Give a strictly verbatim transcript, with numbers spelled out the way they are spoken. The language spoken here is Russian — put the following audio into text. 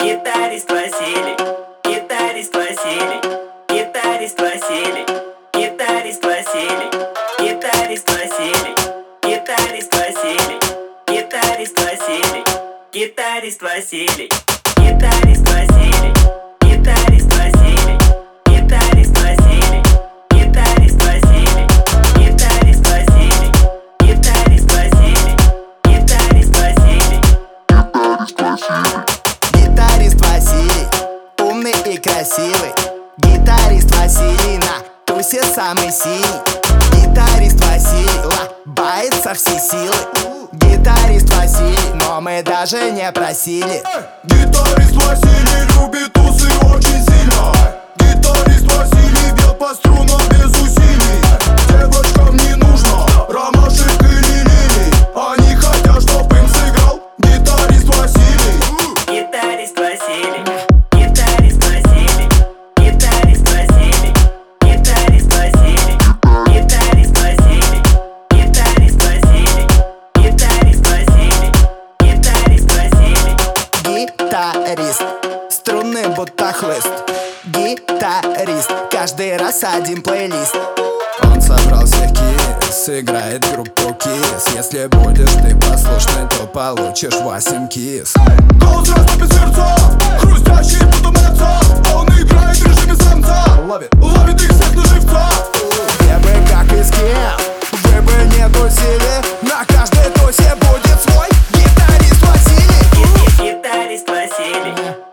Гитарист Василий, гитарист Василий, гитарист Василий, гитарист Василий, гитарист Василий, гитарист Василий, гитарист Василий, гитарист Василий, гитарист Василий, гитарист Василий, гитарист Василий, гитарист Василий, гитарист Василий, гитарист Василий, гитарист Василий. Гитарист Василий, умный и красивый. Гитарист Василий на тусе самый сильный. Гитарист Василий лобает со всей силы. Гитарист Василий, но мы даже не просили. Гитарист Василий любит тусы очень сильно. Гитарист Василий бьет по струнам без усилий. Девочкам не нужно ромашек или лилий. Они хотят, чтоб им сыграл гитарист Василий. Гитарист Василий, гитарист Василий, гитарист Василий, гитарист Василий, гитарист Василий, гитарист Василий, гитарист Василий, гитарист Василий. Гитарист, струнный будто хлыст. Гитарист, каждый раз один плейлист. Он собрал всех кис, сыграет группу Кис. Если будешь ты послушный, то получишь восемь кис. Голос растопит сердца, хрустящий будто меца. Он играет в режиме самца, ловит, ловит их всех на живца. Где бы как и с кем вы бы не тусили, на каждой тусе будет свой гитарист Василий. Гитарист Василий.